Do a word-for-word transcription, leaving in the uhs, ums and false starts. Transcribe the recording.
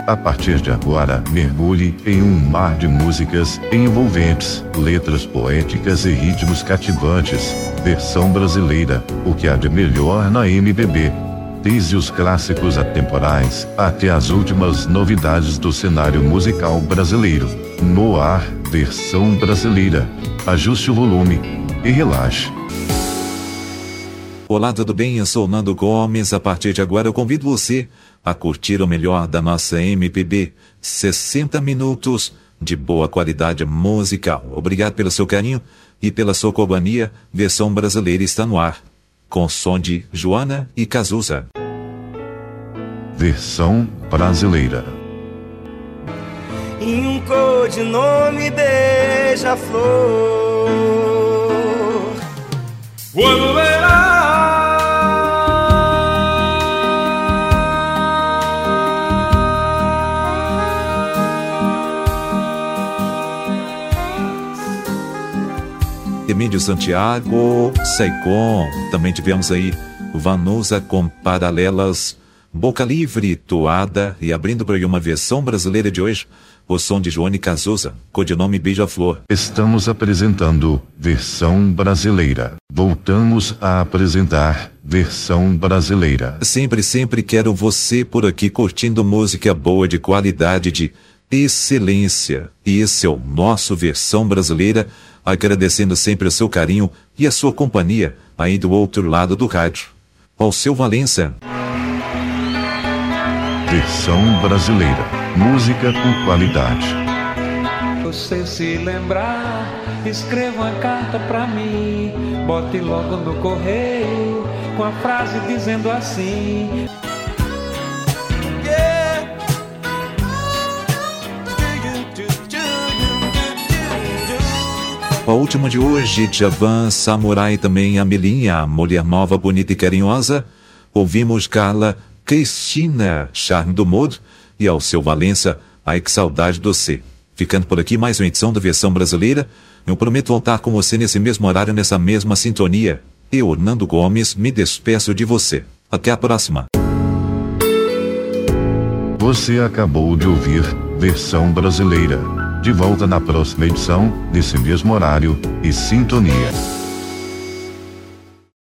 A partir de agora, mergulhe em um mar de músicas envolventes, letras poéticas e ritmos cativantes. Versão brasileira, o que há de melhor na M P B. Desde os clássicos atemporais até as últimas novidades do cenário musical brasileiro. No ar, versão brasileira. Ajuste o volume e relaxe. Olá, tudo bem? Eu sou Nando Gomes. A partir de agora eu convido você a curtir o melhor da nossa M P B. sessenta minutos de boa qualidade musical. Obrigado pelo seu carinho e pela sua companhia. Versão brasileira está no ar, com som de Joana e Cazuza. Versão brasileira. Em um codinome beija-flor. Quando verá Emílio Santiago, Saigon. Também tivemos aí Vanusa com Paralelas, Boca Livre, Toada, e abrindo o programa Versão Brasileira de hoje, o som de Joana e Cazuza, codinome Beija-Flor. Estamos apresentando Versão Brasileira. Voltamos a apresentar Versão Brasileira. Sempre, sempre quero você por aqui curtindo música boa de qualidade, de excelência. E esse é o nosso Versão Brasileira, agradecendo sempre o seu carinho e a sua companhia aí do outro lado do rádio. Alceu Valença. Versão brasileira. Música com qualidade. Você se lembrar, escreva uma carta pra mim, bote logo no correio, com a frase dizendo assim: A última de hoje, Djavan, Samurai, também a Melinha, mulher nova, bonita e carinhosa. Ouvimos Carla, Cristina, Charme do Mundo, e Alceu Valença, Ai que saudade do C. Ficando por aqui mais uma edição da Versão Brasileira. Eu prometo voltar com você nesse mesmo horário, nessa mesma sintonia. Eu, Nando Gomes, me despeço de você. Até a próxima. Você acabou de ouvir Versão Brasileira. De volta na próxima edição, nesse mesmo horário e sintonia.